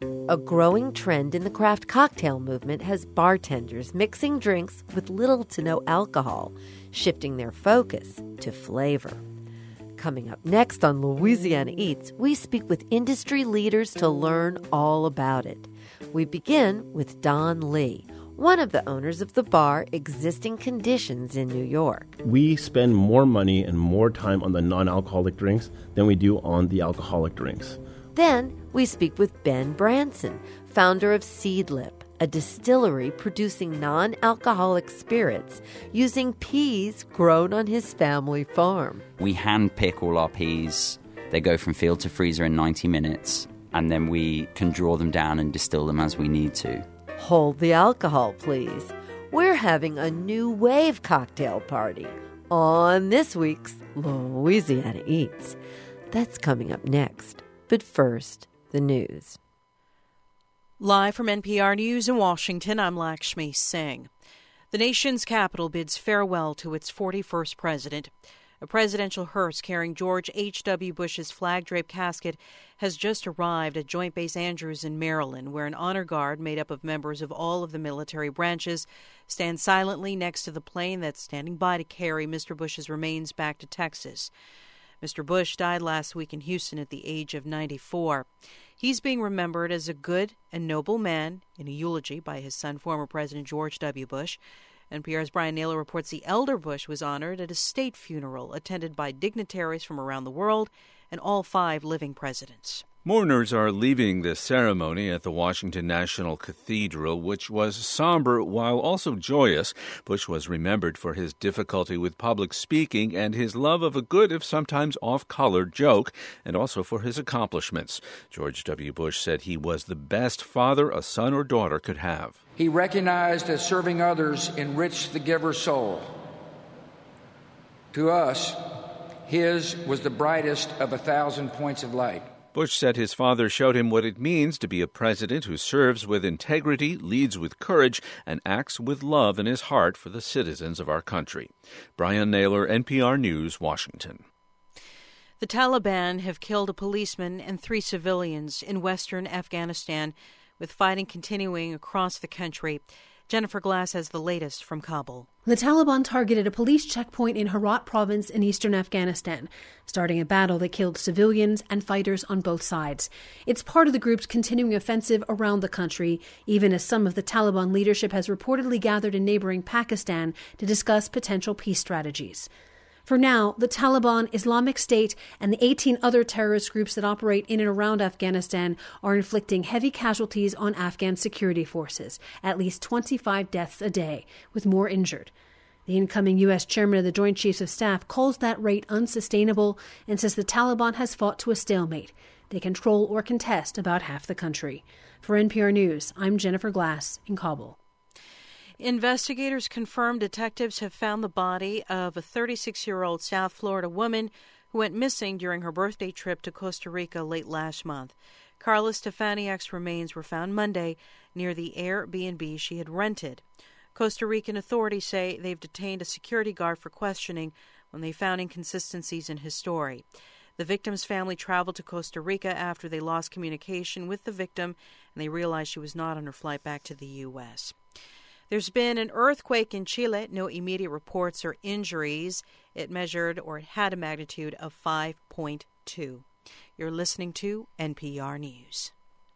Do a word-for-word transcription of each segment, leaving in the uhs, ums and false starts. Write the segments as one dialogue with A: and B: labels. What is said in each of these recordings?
A: A growing trend in the craft cocktail movement has bartenders mixing drinks with little to no alcohol, shifting their focus to flavor. Coming up next on Louisiana Eats, we speak with industry leaders to learn all about it. We begin with Don Lee, one of the owners of the bar Existing Conditions in New York.
B: We spend more money and more time on the non-alcoholic drinks than we do on the alcoholic drinks.
A: Then we speak with Ben Branson, founder of Seedlip, a distillery producing non-alcoholic spirits using peas grown on his family farm.
C: We hand pick all our peas. They go from field to freezer in ninety minutes, and then we can draw them down and distill them as we need to.
A: Hold the alcohol, please. We're having a new wave cocktail party on this week's Louisiana Eats. That's coming up next. But first, the news.
D: Live from N P R News in Washington, I'm Lakshmi Singh. The nation's capital bids farewell to its forty-first president. A presidential hearse carrying George H W. Bush's flag-draped casket has just arrived at Joint Base Andrews in Maryland, where an honor guard made up of members of all of the military branches stands silently next to the plane that's standing by to carry Mister Bush's remains back to Texas. Mister Bush died last week in Houston at the age of ninety-four. He's being remembered as a good and noble man in a eulogy by his son, former President George W. Bush. N P R's Brian Naylor reports the elder Bush was honored at a state funeral attended by dignitaries from around the world and all five living presidents.
E: Mourners are leaving the ceremony at the Washington National Cathedral, which was somber while also joyous. Bush was remembered for his difficulty with public speaking and his love of a good, if sometimes off-colored, joke, and also for his accomplishments. George W. Bush said he was the best father a son or daughter could have.
F: He recognized that serving others enriched the giver's soul. To us, his was the brightest of a thousand points of light.
E: Bush said his father showed him what it means to be a president who serves with integrity, leads with courage, and acts with love in his heart for the citizens of our country. Brian Naylor, N P R News, Washington.
D: The Taliban have killed a policeman and three civilians in western Afghanistan, with fighting continuing across the country. Jennifer Glass has the latest from Kabul.
G: The Taliban targeted a police checkpoint in Herat province in eastern Afghanistan, starting a battle that killed civilians and fighters on both sides. It's part of the group's continuing offensive around the country, even as some of the Taliban leadership has reportedly gathered in neighboring Pakistan to discuss potential peace strategies. For now, the Taliban, Islamic State, and the eighteen other terrorist groups that operate in and around Afghanistan are inflicting heavy casualties on Afghan security forces, at least twenty-five deaths a day, with more injured. The incoming U S chairman of the Joint Chiefs of Staff calls that rate unsustainable and says the Taliban has fought to a stalemate. They control or contest about half the country. For N P R News, I'm Jennifer Glass in Kabul.
D: Investigators confirm detectives have found the body of a thirty-six-year-old South Florida woman who went missing during her birthday trip to Costa Rica late last month. Carla Stefaniak's remains were found Monday near the Airbnb she had rented. Costa Rican authorities say they've detained a security guard for questioning when they found inconsistencies in his story. The victim's family traveled to Costa Rica after they lost communication with the victim and they realized she was not on her flight back to the U S There's been an earthquake in Chile. No immediate reports or injuries. It measured or it had a magnitude of five point two. You're listening to N P R News.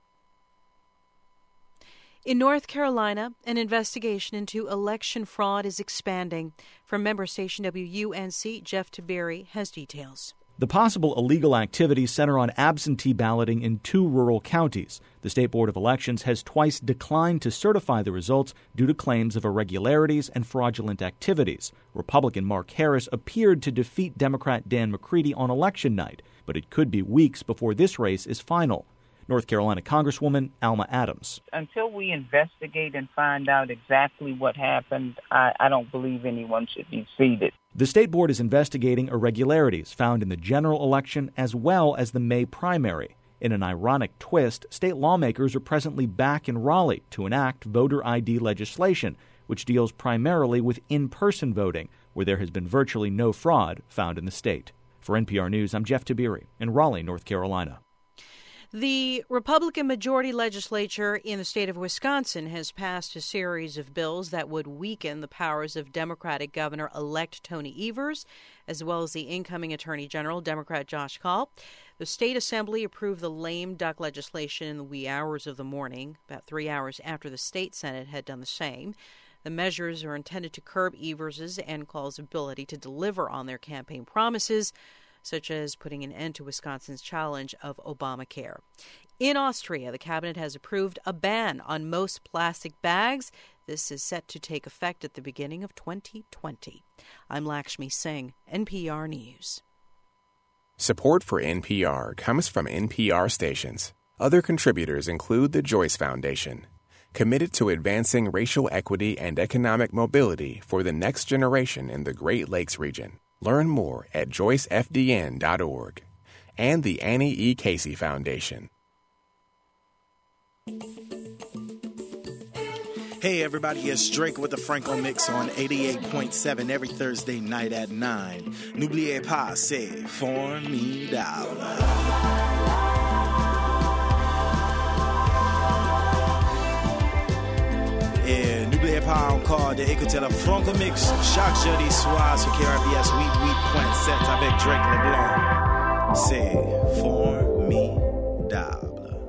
D: In North Carolina, an investigation into election fraud is expanding. From member station W U N C, Jeff Tiberi has details.
H: The possible illegal activities center on absentee balloting in two rural counties. The State Board of Elections has twice declined to certify the results due to claims of irregularities and fraudulent activities. Republican Mark Harris appeared to defeat Democrat Dan McCready on election night, but it could be weeks before this race is final. North Carolina Congresswoman Alma Adams.
I: Until we investigate and find out exactly what happened, I, I don't believe anyone should be seated.
H: The State Board is investigating irregularities found in the general election as well as the May primary. In an ironic twist, state lawmakers are presently back in Raleigh to enact voter I D legislation, which deals primarily with in-person voting, where there has been virtually no fraud found in the state. For N P R News, I'm Jeff Tiberi in Raleigh, North Carolina.
D: The Republican majority legislature in the state of Wisconsin has passed a series of bills that would weaken the powers of Democratic Governor-elect Tony Evers, as well as the incoming Attorney General, Democrat Josh Kaul. The state assembly approved the lame duck legislation in the wee hours of the morning, about three hours after the state Senate had done the same. The measures are intended to curb Evers' and Kaul's ability to deliver on their campaign promises, such as putting an end to Wisconsin's challenge of Obamacare. In Austria, the cabinet has approved a ban on most plastic bags. This is set to take effect at the beginning of twenty twenty. I'm Lakshmi Singh, N P R News.
J: Support for N P R comes from N P R stations. Other contributors include the Joyce Foundation, committed to advancing racial equity and economic mobility for the next generation in the Great Lakes region. Learn more at joyce f d n dot org. And the Annie E. Casey Foundation.
K: Hey everybody, it's Drake with the Franco Mix on eighty-eight point seven every Thursday night at nine. N'oubliez pas, c'est formidable. Et n'oubliez pas encore d'écouter le Franco Mix chaque jeudi soir sur K R B S huit huit point sept avec Drake LeBlanc. C'est formidable.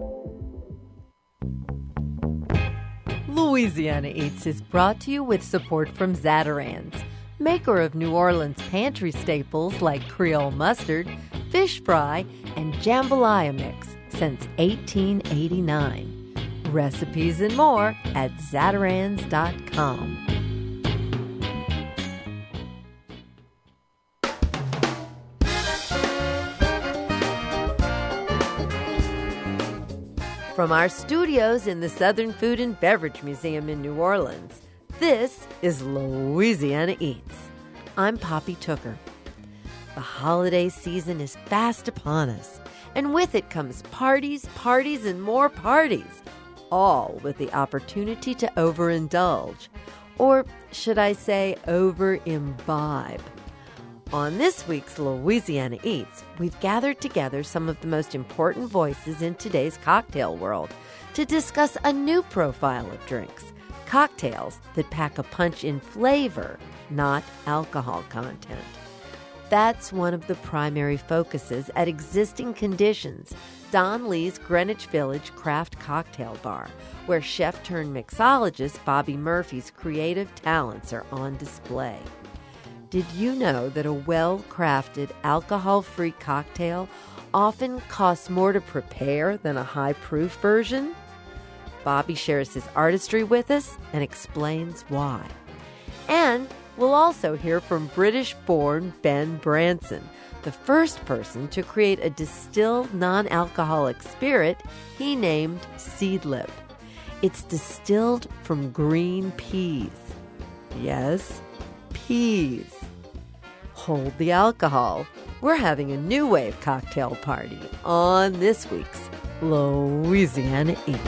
A: Louisiana Eats is brought to you with support from Zatarain's, maker of New Orleans pantry staples like Creole mustard, fish fry, and jambalaya mix since eighteen eighty-nine. Recipes and more at Zatarains dot com. From our studios in the Southern Food and Beverage Museum in New Orleans, this is Louisiana Eats. I'm Poppy Tooker. The holiday season is fast upon us, and with it comes parties, parties, and more parties, all with the opportunity to overindulge, or should I say over-imbibe. On this week's Louisiana Eats, we've gathered together some of the most important voices in today's cocktail world to discuss a new profile of drinks, cocktails that pack a punch in flavor, not alcohol content. That's one of the primary focuses at Existing Conditions, Don Lee's Greenwich Village craft cocktail bar, where chef-turned-mixologist Bobby Murphy's creative talents are on display. Did you know that a well-crafted, alcohol-free cocktail often costs more to prepare than a high-proof version? Bobby shares his artistry with us and explains why. And we'll also hear from British-born Ben Branson, the first person to create a distilled non-alcoholic spirit he named Seedlip. It's distilled from green peas. Yes, peas. Hold the alcohol. We're having a new wave cocktail party on this week's Louisiana Eats.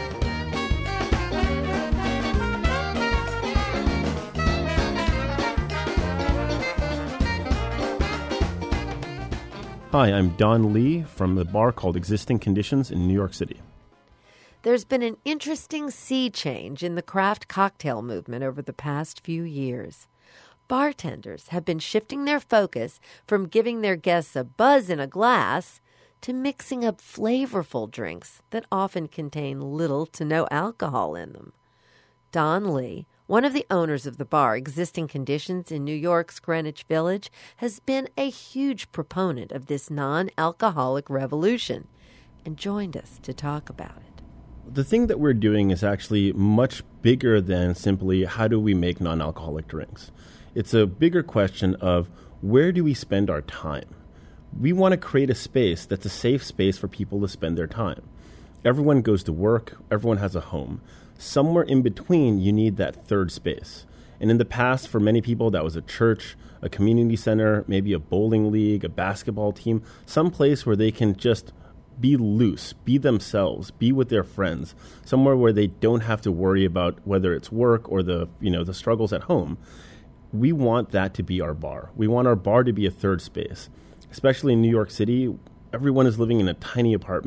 B: Hi, I'm Don Lee from the bar called Existing Conditions in New York City.
A: There's been an interesting sea change in the craft cocktail movement over the past few years. Bartenders have been shifting their focus from giving their guests a buzz in a glass to mixing up flavorful drinks that often contain little to no alcohol in them. Don Lee, one of the owners of the bar Existing Conditions in New York's Greenwich Village, has been a huge proponent of this non-alcoholic revolution and joined us to talk about it.
B: The thing that we're doing is actually much bigger than simply how do we make non-alcoholic drinks. It's a bigger question of where do we spend our time? We want to create a space that's a safe space for people to spend their time. Everyone goes to work, everyone has a home. Somewhere in between, you need that third space. And in the past, for many people, that was a church, a community center, maybe a bowling league, a basketball team, some place where they can just be loose, be themselves, be with their friends, somewhere where they don't have to worry about whether it's work or the, you know, the struggles at home. We want that to be our bar. We want our bar to be a third space. Especially in New York City, everyone is living in a tiny apartment.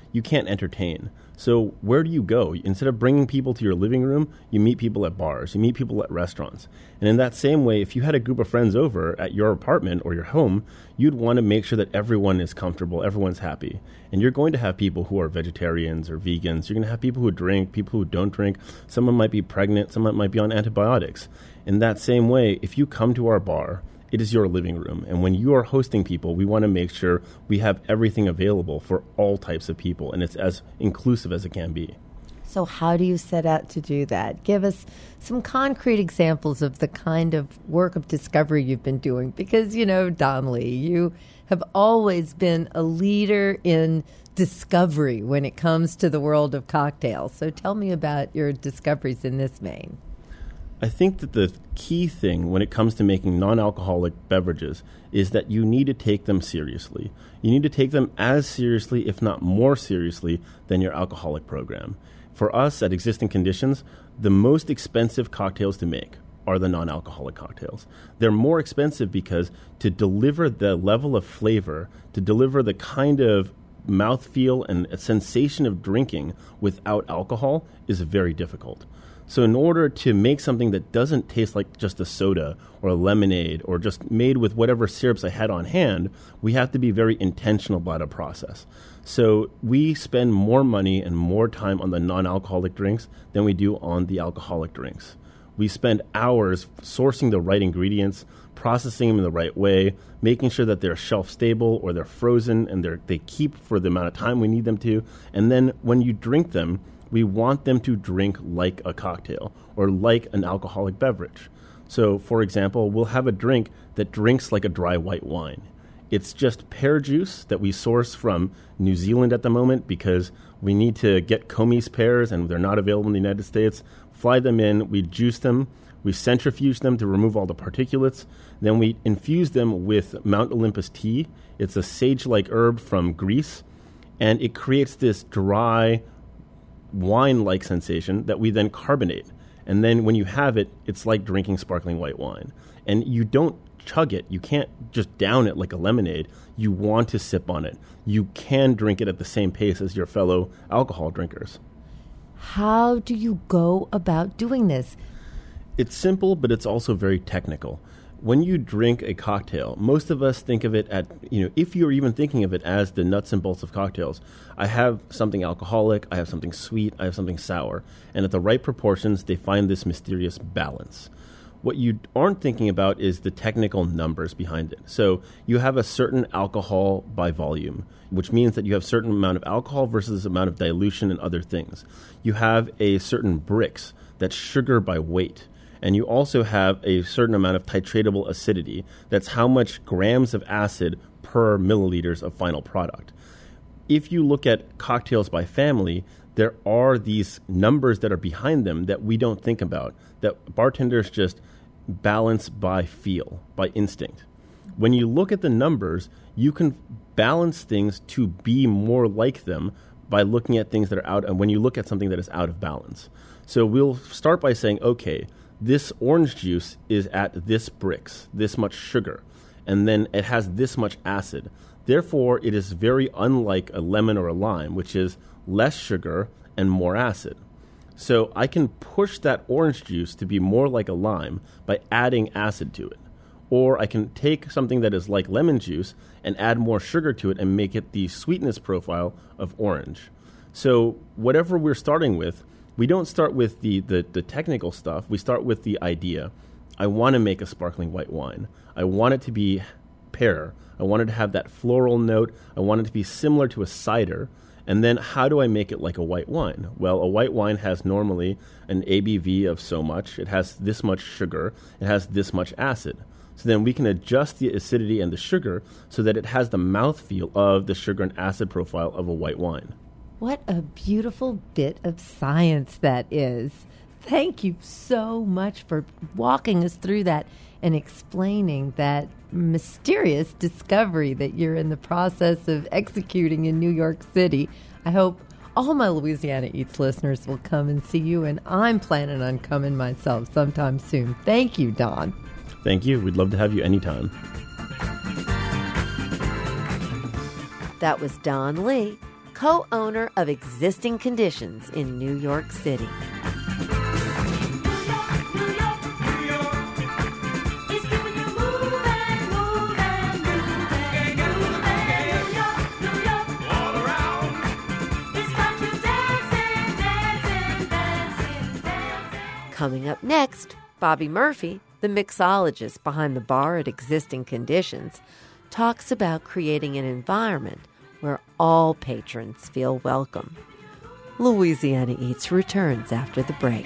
B: you can't entertain. So where do you go? Instead of bringing people to your living room, you meet people at bars, you meet people at restaurants. And in that same way, if you had a group of friends over at your apartment or your home, you'd want to make sure that everyone is comfortable, everyone's happy. And you're going to have people who are vegetarians or vegans. You're going to have people who drink, people who don't drink. Someone might be pregnant, someone might be on antibiotics. In that same way, if you come to our bar, it is your living room. And when you are hosting people, we want to make sure we have everything available for all types of people, and it's as inclusive as it can be.
A: So how do you set out to do that? Give us some concrete examples of the kind of work of discovery you've been doing. Because, you know, Don Lee, you have always been a leader in discovery when it comes to the world of cocktails. So tell me about your discoveries in this vein.
B: I think that the key thing when it comes to making non-alcoholic beverages is that you need to take them seriously. You need to take them as seriously, if not more seriously, than your alcoholic program. For us, at Existing Conditions, the most expensive cocktails to make are the non-alcoholic cocktails. They're more expensive because to deliver the level of flavor, to deliver the kind of mouthfeel and a sensation of drinking without alcohol is very difficult. So in order to make something that doesn't taste like just a soda or a lemonade or just made with whatever syrups I had on hand, we have to be very intentional about a process. So we spend more money and more time on the non-alcoholic drinks than we do on the alcoholic drinks. We spend hours sourcing the right ingredients, processing them in the right way, making sure that they're shelf stable or they're frozen and they're, they keep for the amount of time we need them to. And then when you drink them, we want them to drink like a cocktail or like an alcoholic beverage. So, for example, we'll have a drink that drinks like a dry white wine. It's just pear juice that we source from New Zealand at the moment because we need to get Comies pears and they're not available in the United States. Fly them in, we juice them, we centrifuge them to remove all the particulates. Then we infuse them with Mount Olympus tea. It's a sage-like herb from Greece, and it creates this dry, wine-like sensation that we then carbonate. And then when you have it, it's like drinking sparkling white wine. And you don't chug it. You can't just down it like a lemonade. You want to sip on it. You can drink it at the same pace as your fellow alcohol drinkers.
A: How do you go about doing this?
B: It's simple, but it's also very technical. When you drink a cocktail, most of us think of it at, you know, if you're even thinking of it as the nuts and bolts of cocktails, I have something alcoholic, I have something sweet, I have something sour. And at the right proportions, they find this mysterious balance. What you aren't thinking about is the technical numbers behind it. So you have a certain alcohol by volume, which means that you have a certain amount of alcohol versus amount of dilution and other things. You have a certain Brix, that's sugar by weight. And you also have a certain amount of titratable acidity. That's how much grams of acid per milliliters of final product. If you look at cocktails by family, there are these numbers that are behind them that we don't think about, that bartenders just balance by feel, by instinct. When you look at the numbers, you can balance things to be more like them by looking at things that are out, and when you look at something that is out of balance. So we'll start by saying, okay, this orange juice is at this Brix, this much sugar, and then it has this much acid. Therefore, it is very unlike a lemon or a lime, which is less sugar and more acid. So I can push that orange juice to be more like a lime by adding acid to it. Or I can take something that is like lemon juice and add more sugar to it and make it the sweetness profile of orange. So whatever we're starting with, we don't start with the, the, the technical stuff. We start with the idea. I want to make a sparkling white wine. I want it to be pear. I want it to have that floral note. I want it to be similar to a cider. And then how do I make it like a white wine? Well, a white wine has normally an A B V of so much. It has this much sugar. It has this much acid. So then we can adjust the acidity and the sugar so that it has the mouthfeel of the sugar and acid profile of a white wine.
A: What a beautiful bit of science that is. Thank you so much for walking us through that and explaining that mysterious discovery that you're in the process of executing in New York City. I hope all my Louisiana Eats listeners will come and see you, and I'm planning on coming myself sometime soon. Thank you, Don.
B: Thank you. We'd love to have you anytime.
A: That was Don Lee, co-owner of Existing Conditions in New York City. Coming up next, Bobby Murphy, the mixologist behind the bar at Existing Conditions, talks about creating an environment where all patrons feel welcome. Louisiana Eats returns after the break.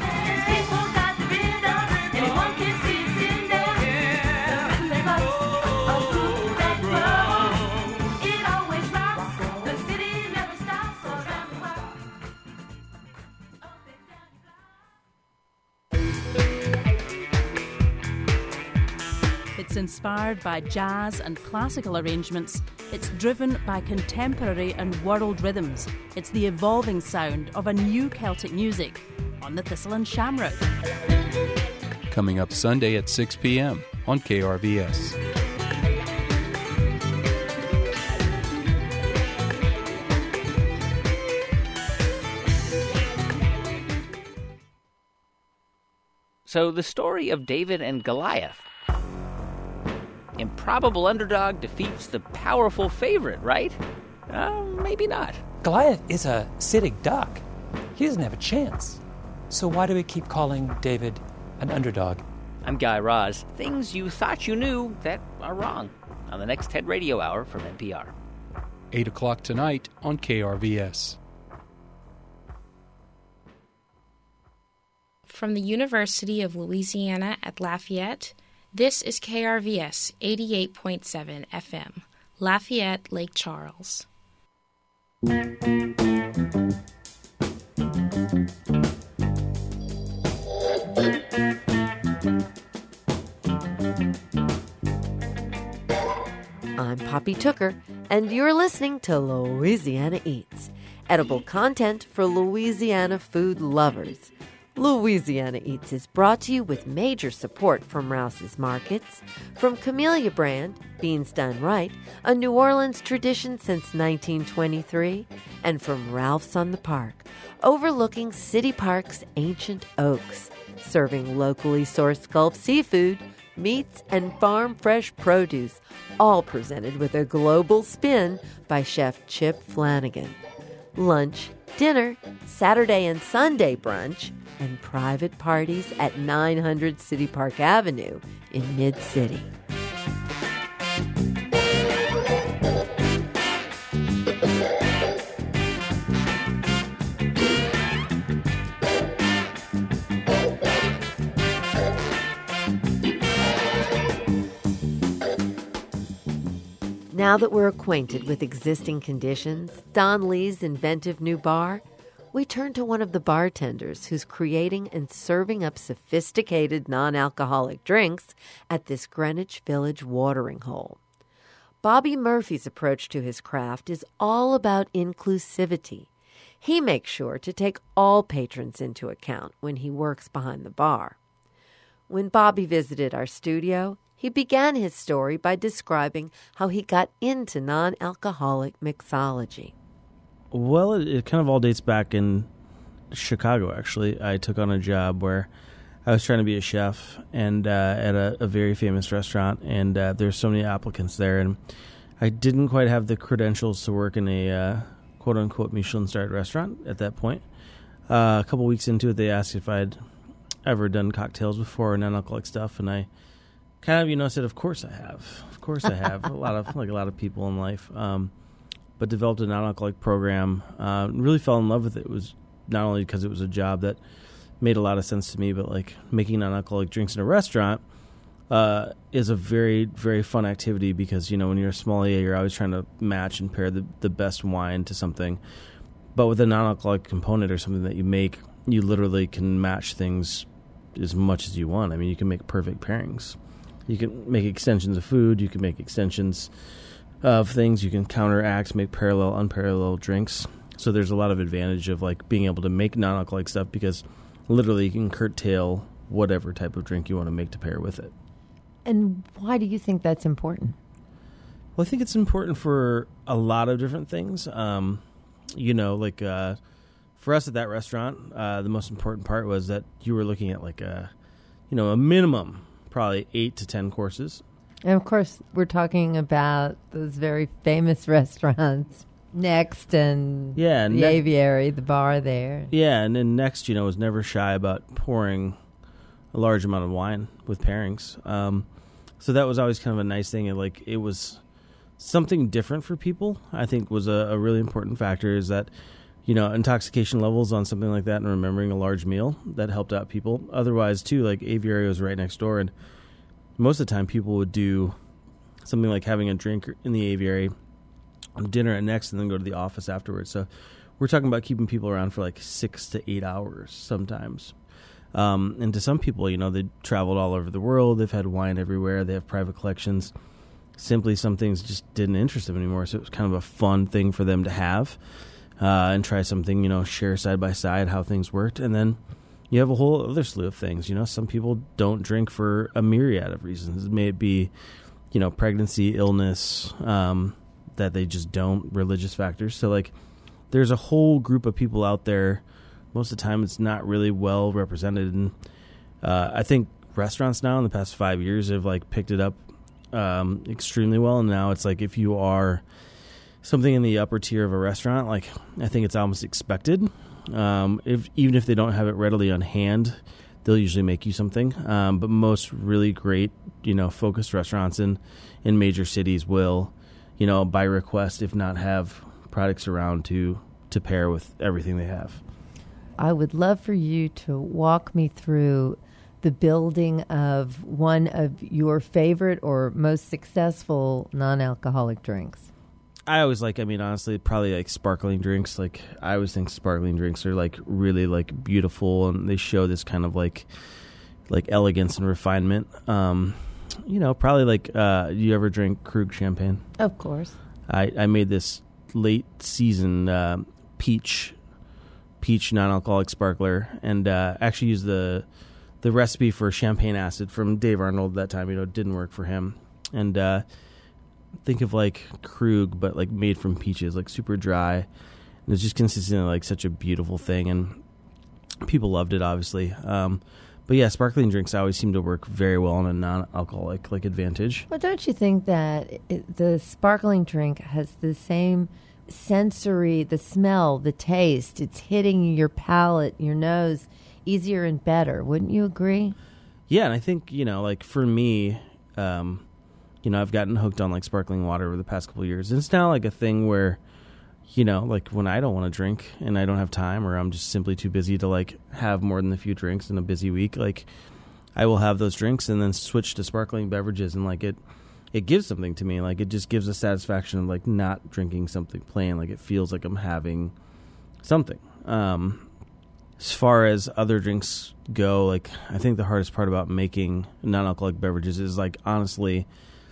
L: It's inspired by jazz and classical arrangements. It's driven by contemporary and world rhythms. It's the evolving sound of a new Celtic music on the Thistle and Shamrock.
M: Coming up Sunday at six p.m. on K R V S.
N: So the story of David and Goliath. Improbable underdog defeats the powerful favorite, right? Uh, maybe not.
O: Goliath is a sitting duck. He doesn't have a chance. So why do we keep calling David an underdog?
N: I'm Guy Raz. Things you thought you knew that are wrong on the next TED Radio Hour from N P R.
M: eight o'clock tonight on K R V S.
P: From the University of Louisiana at Lafayette, this is K R V S eighty-eight point seven F M, Lafayette, Lake Charles.
A: I'm Poppy Tooker, and you're listening to Louisiana Eats, edible content for Louisiana food lovers. Louisiana Eats is brought to you with major support from Rouse's Markets, from Camellia Brand, Beans Done Right, a New Orleans tradition since nineteen twenty-three, and from Ralph's on the Park, overlooking City Park's ancient oaks, serving locally sourced Gulf seafood, meats, and farm-fresh produce, all presented with a global spin by Chef Chip Flanagan. Lunch, dinner, Saturday and Sunday brunch, and private parties at nine hundred City Park Avenue in Mid-City. Now that we're acquainted with Existing Conditions, Don Lee's inventive new bar, we turn to one of the bartenders who's creating and serving up sophisticated non-alcoholic drinks at this Greenwich Village watering hole. Bobby Murphy's approach to his craft is all about inclusivity. He makes sure to take all patrons into account when he works behind the bar. When Bobby visited our studio, he began his story by describing how he got into non-alcoholic mixology.
Q: Well, it, it kind of all dates back in Chicago, actually. I took on a job where I was trying to be a chef and uh, at a, a very famous restaurant, and uh, there's so many applicants there, and I didn't quite have the credentials to work in a uh, quote-unquote Michelin-starred restaurant at that point. Uh, a couple weeks into it, they asked if I'd ever done cocktails before or non-alcoholic stuff, and I kind of, you know, said, of course I have. Of course I have. a lot of, like a lot of people in life. Um, but developed a non-alcoholic program. Uh, really fell in love with it. It was not only because it was a job that made a lot of sense to me, but like making non-alcoholic drinks in a restaurant uh, is a very, very fun activity because, you know, when you're a sommelier, you're always trying to match and pair the, the best wine to something. But with a non-alcoholic component or something that you make, you literally can match things as much as you want. I mean, you can make perfect pairings. You can make extensions of food. You can make extensions of things. You can counteract, make parallel, unparalleled drinks. So there's a lot of advantage of like being able to make non-alcoholic stuff because literally you can curtail whatever type of drink you want to make to pair with it.
R: And why do you think that's important?
Q: Well, I think it's important for a lot of different things. Um, you know, like uh, for us at that restaurant, uh, the most important part was that you were looking at like a, you know, a minimum probably eight to ten courses.
R: And of course, we're talking about those very famous restaurants, Next and
Q: yeah,
R: the
Q: ne-
R: Aviary, the bar there.
Q: Yeah, and then Next, you know, was never shy about pouring a large amount of wine with pairings. Um, so that was always kind of a nice thing. And like it was something different for people, I think was a, a really important factor is that, you know, intoxication levels on something like that and remembering a large meal, that helped out people. Otherwise, too, like Aviary was right next door. And most of the time people would do something like having a drink in the Aviary, dinner at Next, and then go to the office afterwards. So we're talking about keeping people around for like six to eight hours sometimes. Um, and to some people, you know, they traveled all over the world. They've had wine everywhere. They have private collections. Simply some things just didn't interest them anymore. So it was kind of a fun thing for them to have uh, and try something, you know, share side by side how things worked. And then you have a whole other slew of things. You know, some people don't drink for a myriad of reasons. It may be, you know, pregnancy, illness, um, that they just don't, religious factors. So like there's a whole group of people out there. Most of the time it's not really well represented. And uh, I think restaurants now in the past five years have like picked it up um, extremely well. And now it's like if you are something in the upper tier of a restaurant, like I think it's almost expected. Um, if even if they don't have it readily on hand, they'll usually make you something. Um, but most really great, you know, focused restaurants in, in major cities will, you know, by request, if not have products around to, to pair with everything they have.
R: I would love for you to walk me through the building of one of your favorite or most successful non-alcoholic drinks.
Q: I always like, I mean, honestly, probably like sparkling drinks. Like, I always think sparkling drinks are like really like beautiful, and they show this kind of like, like elegance and refinement. Um, you know, probably like, uh, you ever drink Krug champagne?
R: Of course.
Q: I, I made this late season uh, peach peach non-alcoholic sparkler, and uh, actually used the the recipe for champagne acid from Dave Arnold that time. You know, it didn't work for him. And uh, think of like Krug, but like made from peaches, like super dry. And it's just consistently like such a beautiful thing, and people loved it, obviously. Um, but yeah, sparkling drinks always seem to work very well on a non-alcoholic like advantage.
R: Well, don't you think that it, the sparkling drink has the same sensory, the smell, the taste, it's hitting your palate, your nose easier and better? Wouldn't you agree?
Q: Yeah, and I think, you know, like for me, um, you know, I've gotten hooked on like sparkling water over the past couple of years. And it's now like a thing where, you know, like when I don't want to drink and I don't have time, or I'm just simply too busy to like have more than a few drinks in a busy week, like I will have those drinks and then switch to sparkling beverages, and like it it gives something to me. Like it just gives a satisfaction of like not drinking something plain. Like it feels like I'm having something. Um, as far as other drinks go, like I think the hardest part about making non-alcoholic beverages is like honestly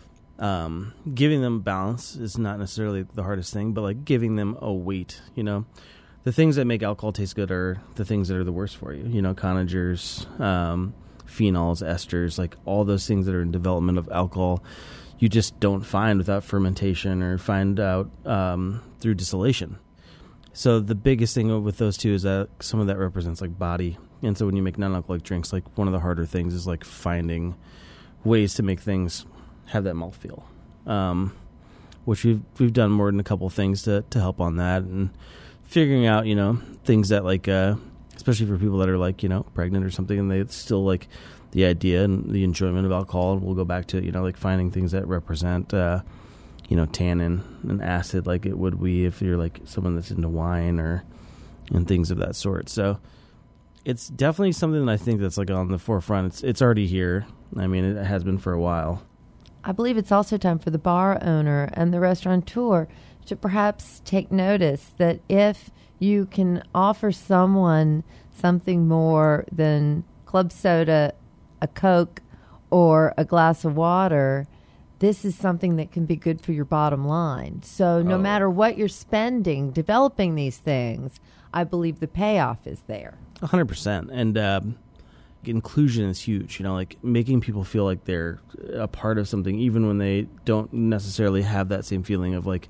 Q: um, giving them balance is not necessarily the hardest thing, but like giving them a weight, you know. The things that make alcohol taste good are the things that are the worst for you, you know, conagers, um, phenols, esters, like all those things that are in development of alcohol you just don't find without fermentation or find out um, through distillation. So the biggest thing with those two is that some of that represents like body. And so when you make non-alcoholic drinks, like one of the harder things is like finding ways to make things have that mouthfeel, um, which we've we've done more than a couple things to, to help on that, and figuring out, you know, things that like, uh, especially for people that are like, you know, pregnant or something, and they still like the idea and the enjoyment of alcohol. And we'll go back to, you know, like finding things that represent, uh, you know, tannin and acid, like it would be if you're like someone that's into wine or, and things of that sort. So it's definitely something that I think that's like on the forefront. It's, it's already here. I mean, it has been for a while.
R: I believe it's also time for the bar owner and the restaurateur to perhaps take notice that if you can offer someone something more than club soda, a Coke, or a glass of water, this is something that can be good for your bottom line. So no oh. matter what you're spending developing these things, I believe the payoff is there.
Q: one hundred percent. And um, inclusion is huge. You know, like making people feel like they're a part of something, even when they don't necessarily have that same feeling of like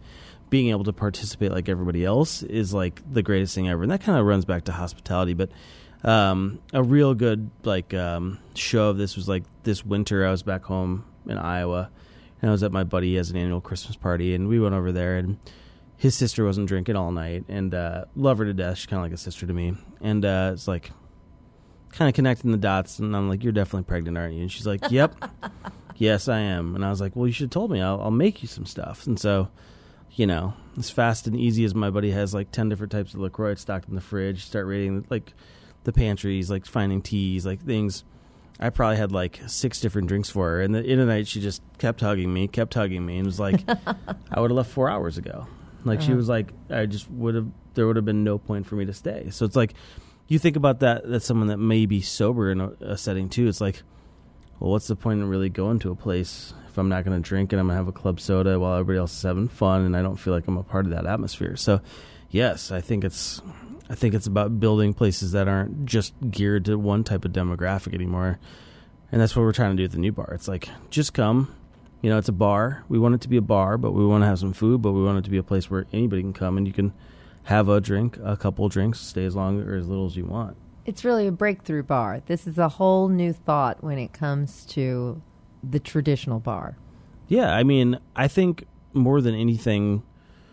Q: being able to participate like everybody else is like the greatest thing ever. And that kind of runs back to hospitality. But um, a real good like um, show of this was like this winter. I was back home in Iowa, and I was at my buddy as an annual Christmas party, and we went over there, and his sister wasn't drinking all night, and uh, love her to death. She's kind of like a sister to me. And uh, it's like kind of connecting the dots, and I'm like, you're definitely pregnant, aren't you? And she's like, yep. Yes, I am. And I was like, well, you should have told me. I'll, I'll make you some stuff. And so, you know, as fast and easy as my buddy has like ten different types of LaCroix stocked in the fridge, start raiding like the pantries, like finding teas, like things. I probably had like six different drinks for her. And the, in the night, she just kept hugging me, kept hugging me, and was like, I would have left four hours ago. Like, uh-huh. She was like, I just would have, there would have been no point for me to stay. So it's like, you think about that, that's someone that may be sober in a, a setting too. It's like, well, what's the point in really going to a place if I'm not going to drink and I'm going to have a club soda while everybody else is having fun and I don't feel like I'm a part of that atmosphere? So, yes, I think it's I think it's about building places that aren't just geared to one type of demographic anymore. And that's what we're trying to do at the new bar. It's like, just come. You know, it's a bar. We want it to be a bar, but we want to have some food, but we want it to be a place where anybody can come and you can have a drink, a couple of drinks, stay as long or as little as you want.
R: It's really a breakthrough bar. This is a whole new thought when it comes to the traditional bar.
Q: Yeah, I mean, I think more than anything,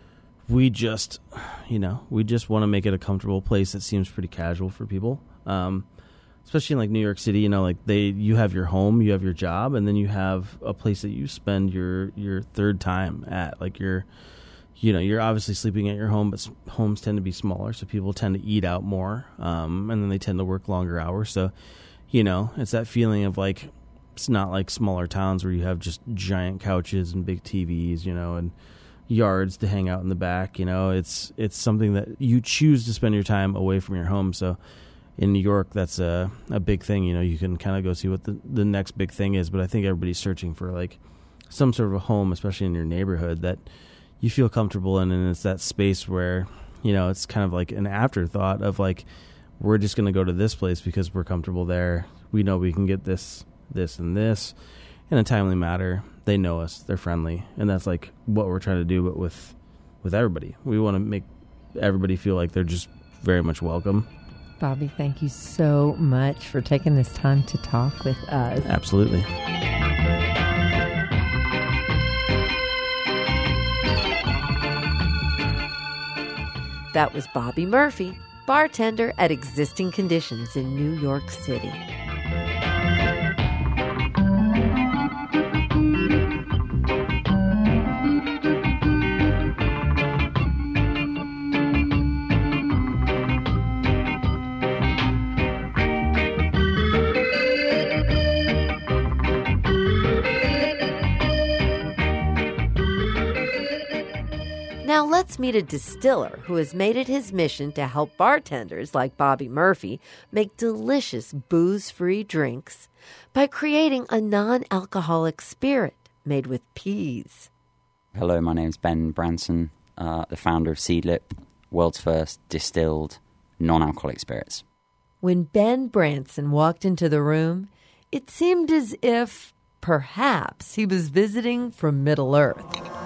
Q: we just, you know, we just want to make it a comfortable place that seems pretty casual for people. Um, especially in like New York City, you know, like they, you have your home, you have your job, and then you have a place that you spend your, your third time at. Like you're, you know, you're obviously sleeping at your home, but homes tend to be smaller, so people tend to eat out more, um, and then they tend to work longer hours. So, you know, it's that feeling of like, it's not like smaller towns where you have just giant couches and big T Vs, you know, and yards to hang out in the back. You know, it's it's something that you choose to spend your time away from your home. So in New York, that's a, a big thing. You know, you can kind of go see what the, the next big thing is, but I think everybody's searching for like some sort of a home, especially in your neighborhood, that you feel comfortable in, and it's that space where, you know, it's kind of like an afterthought of like, we're just going to go to this place because we're comfortable there. We know we can get this, this, and this in a timely manner. They know us. They're friendly. And that's like what we're trying to do, but with, with everybody. We want to make everybody feel like they're just very much welcome.
R: Bobby, thank you so much for taking this time to talk with us.
Q: Absolutely.
A: That was Bobby Murphy, bartender at Existing Conditions in New York City. Now let's meet a distiller who has made it his mission to help bartenders like Bobby Murphy make delicious booze-free drinks by creating a non-alcoholic spirit made with peas.
C: Hello, my name's Ben Branson, uh, the founder of Seedlip, world's first distilled non-alcoholic spirits.
A: When Ben Branson walked into the room, it seemed as if, perhaps, he was visiting from Middle-earth.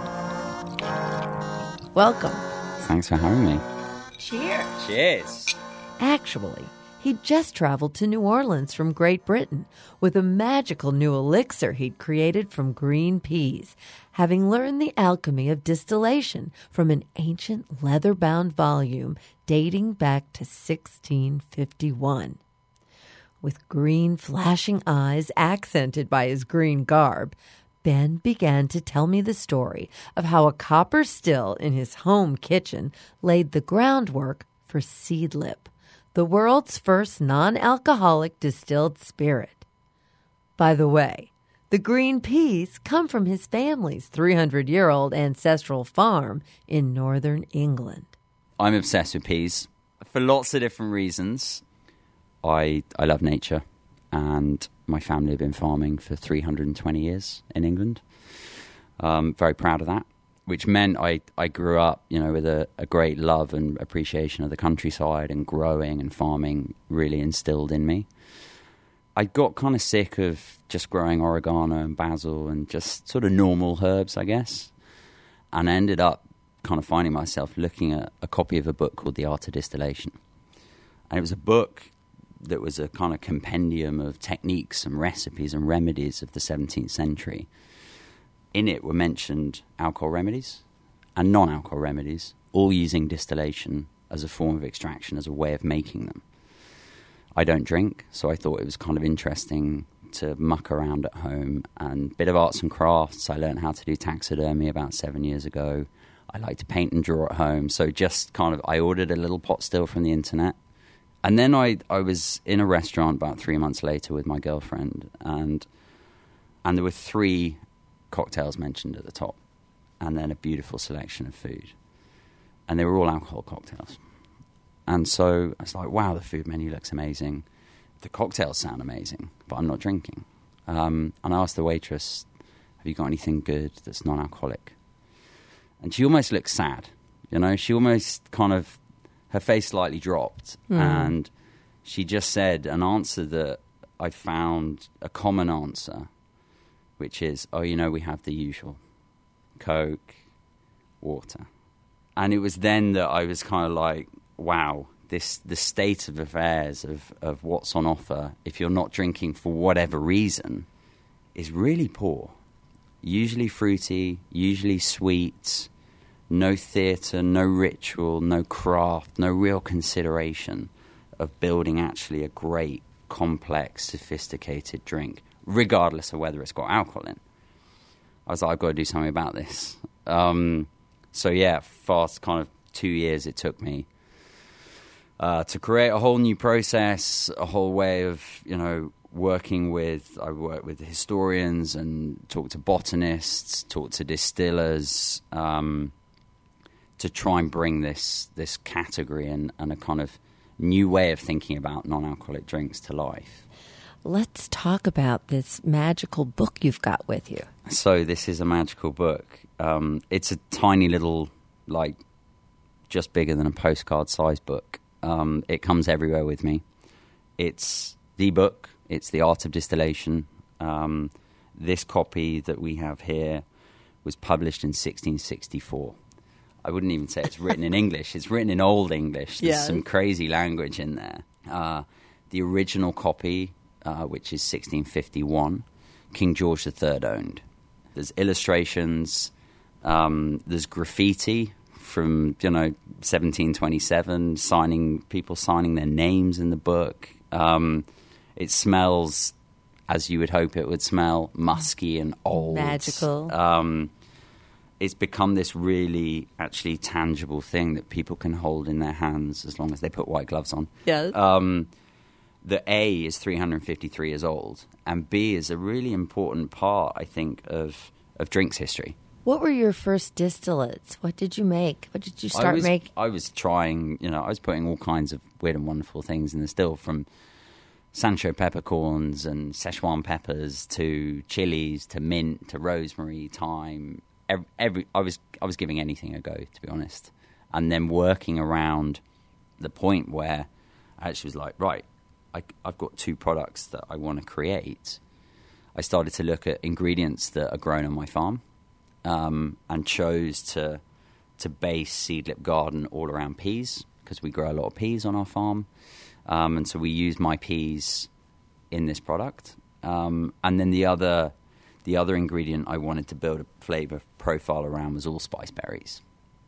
A: Welcome.
C: Thanks for having me.
A: Cheers.
C: Cheers.
A: Actually, he'd just traveled to New Orleans from Great Britain with a magical new elixir he'd created from green peas, having learned the alchemy of distillation from an ancient leather-bound volume dating back to sixteen fifty-one. With green flashing eyes accented by his green garb, Ben began to tell me the story of how a copper still in his home kitchen laid the groundwork for Seedlip, the world's first non-alcoholic distilled spirit. By the way, the green peas come from his family's three hundred year old ancestral farm in northern England.
C: I'm obsessed with peas for lots of different reasons. I I love nature, and my family have been farming for three hundred twenty years in England. Um, very proud of that, which meant I, I grew up, you know, with a, a great love and appreciation of the countryside, and growing and farming really instilled in me. I got kind of sick of just growing oregano and basil and just sort of normal herbs, I guess, and I ended up kind of finding myself looking at a copy of a book called The Art of Distillation. And it was a book that was a kind of compendium of techniques and recipes and remedies of the seventeenth century. In it were mentioned alcohol remedies and non-alcohol remedies, all using distillation as a form of extraction, as a way of making them. I don't drink, so I thought it was kind of interesting to muck around at home. And a bit of arts and crafts. I learned how to do taxidermy about seven years ago. I like to paint and draw at home. So just kind of, I ordered a little pot still from the internet. And then I I was in a restaurant about three months later with my girlfriend, and and there were three cocktails mentioned at the top, and then a beautiful selection of food. And they were all alcohol cocktails. And so I was like, wow, the food menu looks amazing. The cocktails sound amazing, but I'm not drinking. Um, and I asked the waitress, have you got anything good that's non-alcoholic? And she almost looked sad. You know, she almost kind of, her face slightly dropped. Mm. And she just said an answer that I found a common answer, which is, oh, you know, we have the usual. Coke, water. And it was then that I was kind of like, wow, this the state of affairs of, of what's on offer, if you're not drinking for whatever reason, is really poor. Usually fruity, usually sweet, no theatre, no ritual, no craft, no real consideration of building actually a great, complex, sophisticated drink, regardless of whether it's got alcohol in. I was like, I've got to do something about this. Um, so yeah, fast kind of two years it took me uh, to create a whole new process, a whole way of, you know, working with, I work with historians and talk to botanists, talk to distillers, um, to try and bring this this category and, and a kind of new way of thinking about non-alcoholic drinks to life.
A: Let's talk about this magical book you've got with you.
C: So this is a magical book. Um, it's a tiny little, like, just bigger than a postcard size book. Um, it comes everywhere with me. It's the book. It's The Art of Distillation. Um, this copy that we have here was published in sixteen sixty-four. I wouldn't even say it's written in English. It's written in Old English. There's yes. some crazy language in there. Uh, the original copy, uh, which is sixteen fifty-one, King George the Third owned. There's illustrations. Um, there's graffiti from, you know, seventeen twenty-seven, signing people signing their names in the book. Um, it smells, as you would hope it would smell, musky and old.
A: Magical.
C: Um, it's become this really actually tangible thing that people can hold in their hands as long as they put white gloves on.
A: Yes.
C: Um, the A is three hundred fifty-three years old, and B is a really important part, I think, of, of drinks history.
A: What were your first distillates? What did you make? What did you start making?
C: I was trying, you know, I was putting all kinds of weird and wonderful things in the still, from Sancho peppercorns and Szechuan peppers to chilies to mint to rosemary, thyme. Every, every I was I was giving anything a go, to be honest, and then working around the point where I actually was like, right, I, I've got two products that I want to create. I started to look at ingredients that are grown on my farm. Um, and chose to to base Seedlip Garden all around peas, because we grow a lot of peas on our farm. Um, and so we use my peas in this product. Um, and then the other the other ingredient I wanted to build a flavor profile around was allspice berries.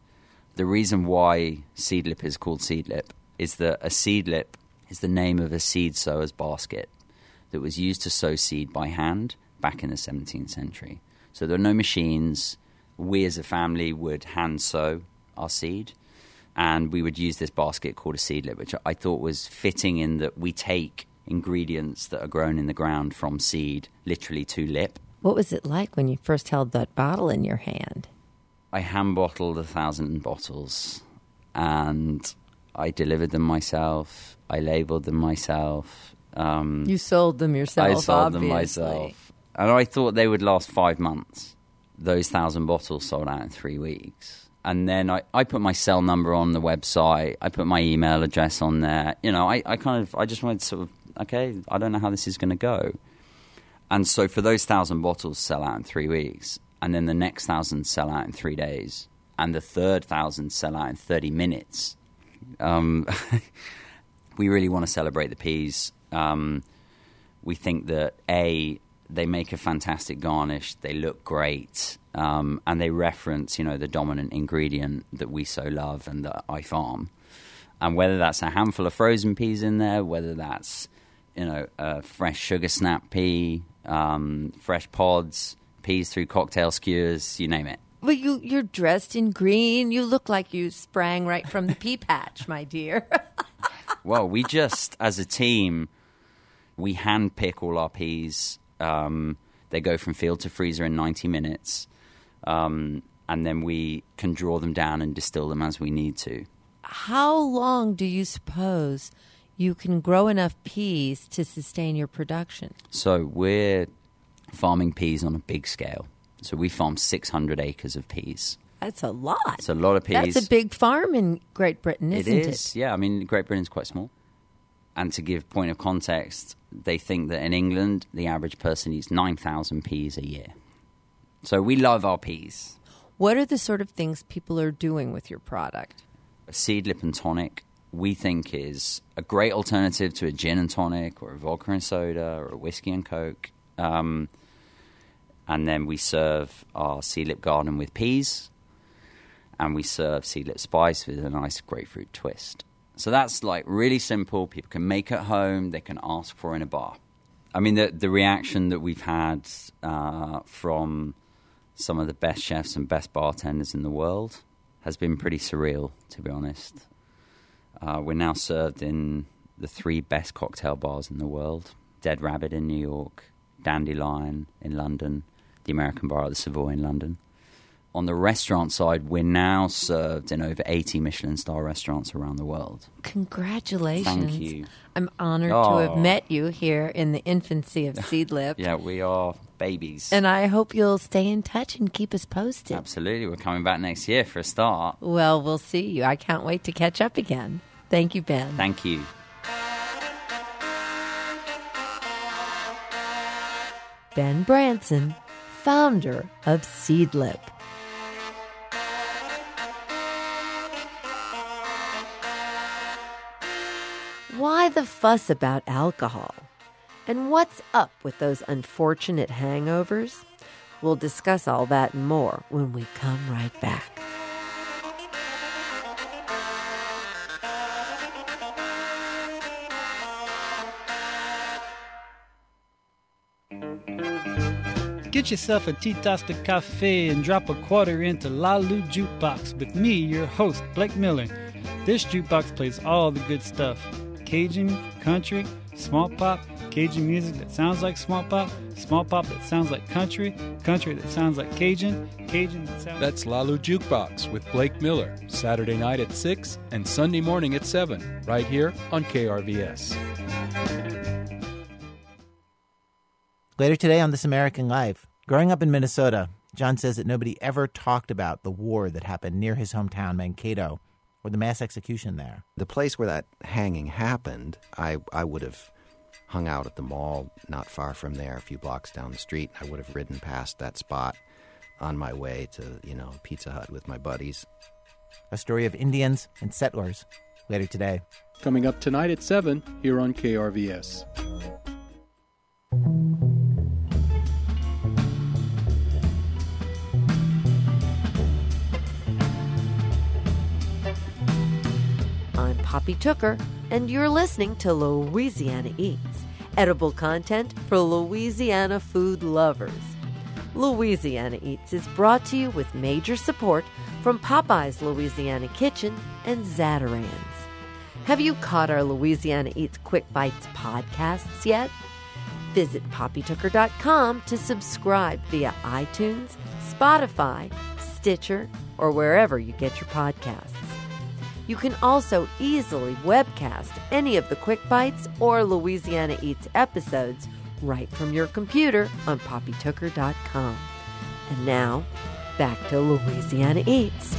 C: The reason why Seedlip is called Seedlip is that a seedlip is the name of a seed sower's basket that was used to sow seed by hand back in the seventeenth century. So there are no machines. We as a family would hand sow our seed, and we would use this basket called a seedlip, which I thought was fitting in that we take ingredients that are grown in the ground from seed literally to lip.
A: What was it like when you first held that bottle in your hand?
C: I hand bottled a thousand bottles, and I delivered them myself. I labeled them myself. Um,
A: you sold them yourself,
C: I sold
A: obviously.
C: them myself. And I thought they would last five months. Those thousand bottles sold out in three weeks. And then I, I put my cell number on the website. I put my email address on there. You know, I, I kind of, I just wanted to sort of, okay, I don't know how this is going to go. And so for those thousand bottles sell out in three weeks. And then the next thousand sell out in three days. and the third thousand sell out in thirty minutes. Um, we really want to celebrate the peas. Um, we think that, A, they make a fantastic garnish, they look great, um, and they reference, you know, the dominant ingredient that we so love and that I farm. And whether that's a handful of frozen peas in there, whether that's, you know, a fresh sugar snap pea, um, fresh pods, peas through cocktail skewers, you name it.
R: Well, you, you're dressed in green. You look like you sprang right from the pea patch, my dear.
C: Well, we just, as a team, we hand pick all our peas. Um, they go from field to freezer in ninety minutes. Um, and then we can draw them down and distill them as we need to.
R: How long do you suppose you can grow enough peas to sustain your production?
C: So we're farming peas on a big scale. So we farm six hundred acres of peas.
R: That's a lot.
C: It's a lot of peas.
R: That's a big farm in Great Britain, isn't it?
C: It is, yeah. I mean, Great Britain's quite small. And to give point of context, they think that in England, the average person eats nine thousand peas a year. So we love our peas.
R: What are the sort of things people are doing with your product?
C: A seedlip and tonic, we think, is a great alternative to a gin and tonic or a vodka and soda or a whiskey and coke. Um, and then we serve our seedlip garden with peas, and we serve seedlip spice with a nice grapefruit twist. So that's like really simple. People can make at home. They can ask for in a bar. I mean, the the reaction that we've had uh, from some of the best chefs and best bartenders in the world has been pretty surreal, to be honest. Uh, we're now served in the three best cocktail bars in the world. Dead Rabbit in New York, Dandelion in London, the American Bar at the Savoy in London. On the restaurant side, we're now served in over eighty Michelin-star restaurants around the world.
R: Congratulations.
C: Thank you.
R: I'm honored
C: Oh.
R: to have met you here in the infancy of Seedlip.
C: Yeah, we are babies.
R: And I hope you'll stay in touch and keep us posted.
C: Absolutely. We're coming back next year for a start.
R: Well, we'll see you. I can't wait to catch up again. Thank you, Ben.
C: Thank you.
A: Ben Branson, founder of Seedlip. Why the fuss about alcohol? And what's up with those unfortunate hangovers? We'll discuss all that and more when we come right back.
S: Get yourself a Titas de Cafe and drop a quarter into Lalu Jukebox with me, your host, Blake Miller. This jukebox plays all the good stuff. Cajun, country, small pop, Cajun music that sounds like small pop, small pop that sounds like country, country that sounds like Cajun, Cajun that sounds...
M: That's Lalu Jukebox with Blake Miller, Saturday night at six and Sunday morning at seven, right here on K R V S.
T: Later today on This American Life, growing up in Minnesota, John says that nobody ever talked about the war that happened near his hometown, Mankato, or the mass execution there.
U: The place where that hanging happened, I, I would have hung out at the mall not far from there, a few blocks down the street. I would have ridden past that spot on my way to, you know, Pizza Hut with my buddies.
T: A story of Indians and settlers later today.
M: Coming up tonight at seven here on K R V S.
A: I'm Poppy Tooker, and you're listening to Louisiana Eats, edible content for Louisiana food lovers. Louisiana Eats is brought to you with major support from Popeye's Louisiana Kitchen and Zatarain's. Have you caught our Louisiana Eats Quick Bites podcasts yet? Visit poppy tooker dot com to subscribe via iTunes, Spotify, Stitcher, or wherever you get your podcasts. You can also easily webcast any of the Quick Bites or Louisiana Eats episodes right from your computer on poppy tooker dot com. And now, back to Louisiana Eats.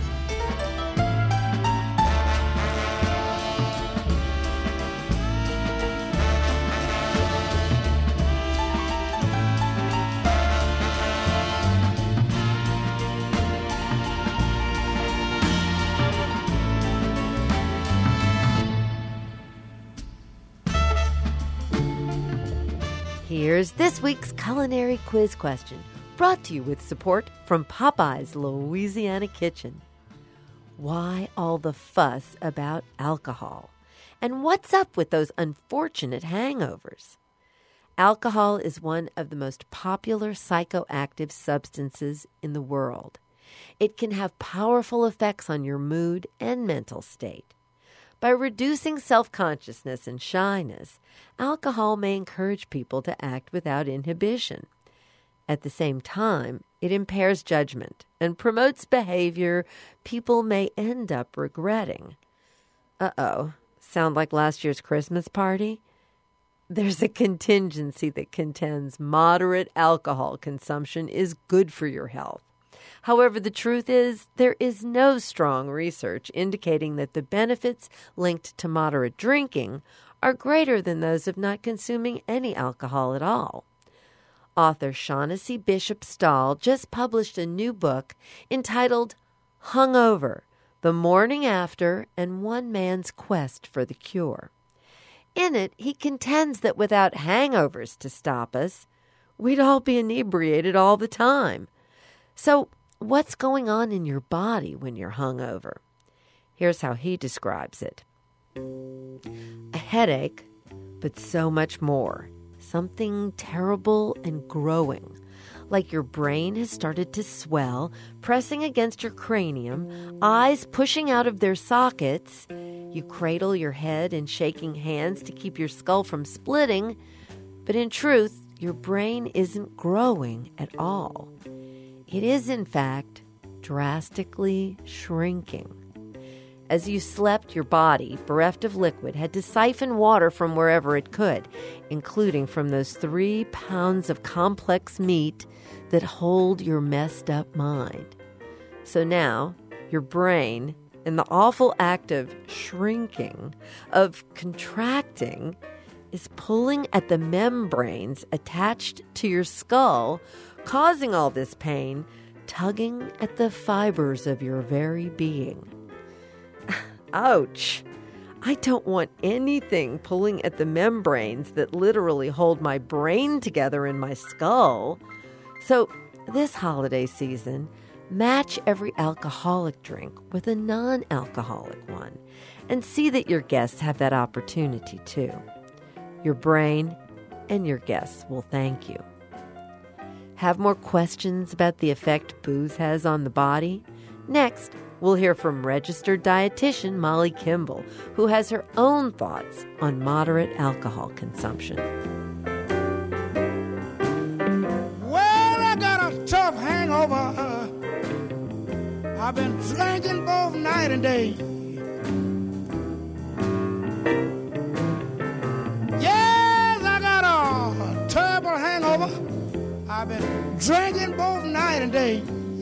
A: Here's this week's culinary quiz question, brought to you with support from Popeye's Louisiana Kitchen. Why all the fuss about alcohol? And what's up with those unfortunate hangovers? Alcohol is one of the most popular psychoactive substances in the world. It can have powerful effects on your mood and mental state. By reducing self-consciousness and shyness, alcohol may encourage people to act without inhibition. At the same time, it impairs judgment and promotes behavior people may end up regretting. Uh-oh, sound like last year's Christmas party? There's a contingency that contends moderate alcohol consumption is good for your health. However, the truth is there is no strong research indicating that the benefits linked to moderate drinking are greater than those of not consuming any alcohol at all. Author Shaughnessy Bishop Stahl just published a new book entitled Hungover, The Morning After and One Man's Quest for the Cure. In it, he contends that without hangovers to stop us, we'd all be inebriated all the time. So, what's going on in your body when you're hungover? Here's how he describes it. A headache, but so much more. Something terrible and growing. Like your brain has started to swell, pressing against your cranium, eyes pushing out of their sockets. You cradle your head in shaking hands to keep your skull from splitting. But in truth, your brain isn't growing at all. It is, in fact, drastically shrinking. As you slept, your body, bereft of liquid, had to siphon water from wherever it could, including from those three pounds of complex meat that hold your messed up mind. So now, your brain, in the awful act of shrinking, of contracting, is pulling at the membranes attached to your skull, causing all this pain, tugging at the fibers of your very being. Ouch! I don't want anything pulling at the membranes that literally hold my brain together in my skull. So, this holiday season, match every alcoholic drink with a non-alcoholic one, and see that your guests have that opportunity too. Your brain and your guests will thank you. Have more questions about the effect booze has on the body? Next, we'll hear from registered dietitian Molly Kimball, who has her own thoughts on moderate alcohol consumption.
F: Well, I got a tough hangover. I've been drinking both night and day. Yes, I got a terrible hangover. I've been drinking both night and day.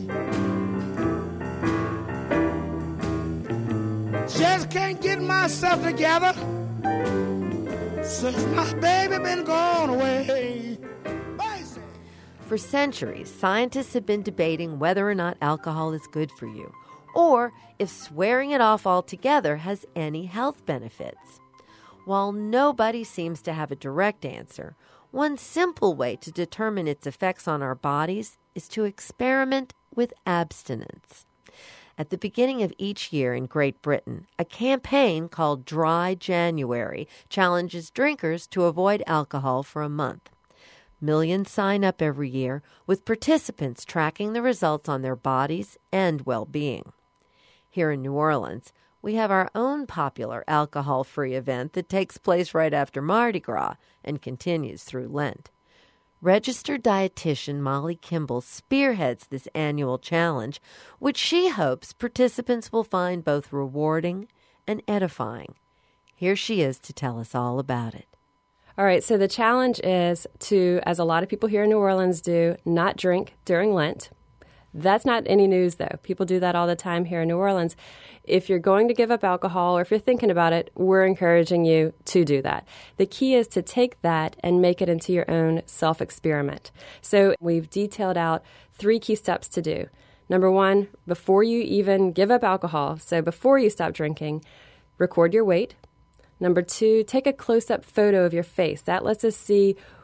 F: Just can't get myself together since my baby been gone away.
A: For centuries, scientists have been debating whether or not alcohol is good for you, or if swearing it off altogether has any health benefits. While nobody seems to have a direct answer, one simple way to determine its effects on our bodies is to experiment with abstinence. At the beginning of each year in Great Britain, a campaign called Dry January challenges drinkers to avoid alcohol for a month. Millions sign up every year, with participants tracking the results on their bodies and well-being. Here in New Orleans, we have our own popular alcohol-free event that takes place right after Mardi Gras and continues through Lent. Registered dietitian Molly Kimball spearheads this annual challenge, which she hopes participants will find both rewarding and edifying. Here she is to tell us all about it.
V: All right, so the challenge is to, as a lot of people here in New Orleans do, not drink during Lent. That's not any news, though. People do that all the time here in New Orleans. If you're going to give up alcohol or if you're thinking about it, we're encouraging you to do that. The key is to take that and make it into your own self-experiment. So we've detailed out three key steps to do. Number one, before you even give up alcohol, so before you stop drinking, record your weight. Number two, take a close-up photo of your face. That lets us see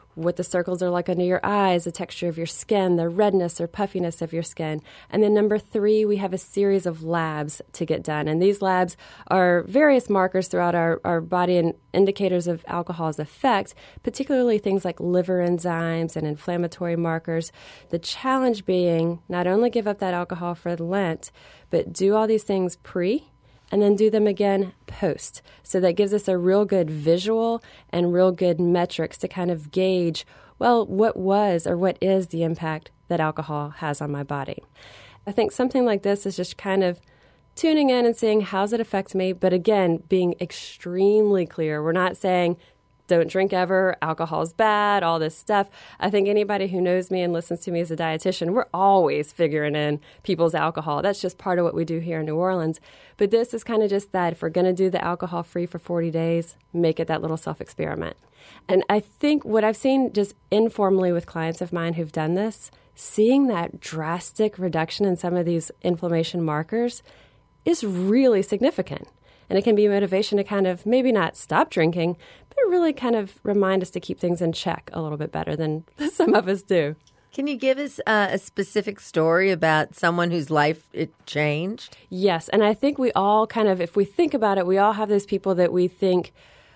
V: what the circles are like under your eyes, the texture of your skin, the redness or puffiness of your skin. And then number three, we have a series of labs to get done. And these labs are various markers throughout our, our body and indicators of alcohol's effect, particularly things like liver enzymes and inflammatory markers. The challenge being not only give up that alcohol for Lent, but do all these things pre and then do them again post. So that gives us a real good visual and real good metrics to kind of gauge, well, what was or what is the impact that alcohol has on my body. I think something like this is just kind of tuning in and seeing how's it affect me, but again, being extremely clear. We're not saying don't drink ever, alcohol's bad, all this stuff. I think anybody who knows me and listens to me as a dietitian, we're always figuring in people's alcohol. That's just part of what we do here in New Orleans. But this is kind of just that. If we're going to do the alcohol free for forty days, make it that little self-experiment. And I think what I've seen just informally with clients of mine who've done this, seeing that drastic reduction in some of these inflammation markers is really significant. And it can be motivation to kind of maybe not stop drinking, but really kind of remind us to keep things in check a little bit better than some of us do.
A: Can you give us uh, a specific story about someone whose life it changed?
V: Yes, and I think we all kind of, if we think about it, we all have those people that we think